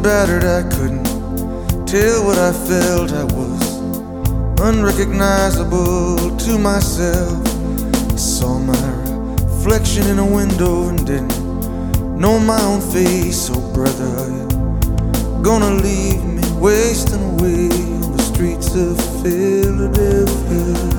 battered, I couldn't tell what I felt. I was unrecognizable to myself. I saw my reflection in a window and didn't know my own face. Oh brother, are you gonna leave me wasting away on the streets of Philadelphia?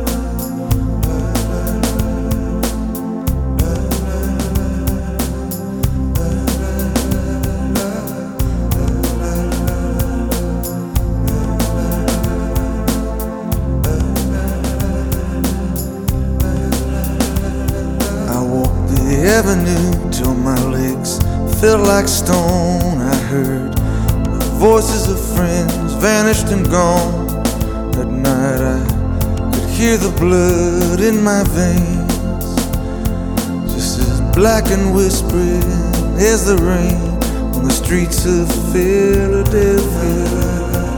Avenue till my legs felt like stone. I heard the voices of friends vanished and gone. That night I could hear the blood in my veins, just as black and whispering as the rain on the streets of Philadelphia.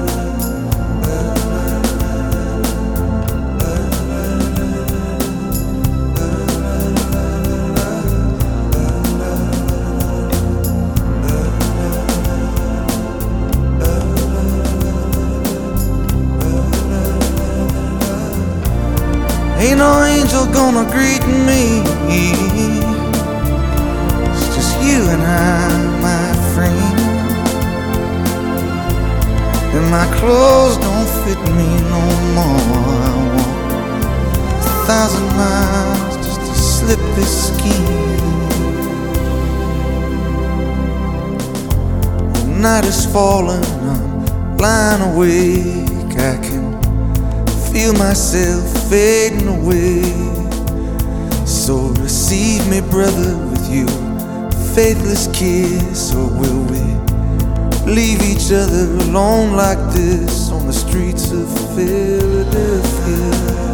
Ain't no angel gonna greet me. It's just you and I, my friend. And my clothes don't fit me no more. I walk 1,000 miles just to slip this skin. The night is falling, I'm lying awake. I can feel myself fading away. So receive me, brother, with your faithless kiss. Or will we leave each other alone like this on the streets of Philadelphia?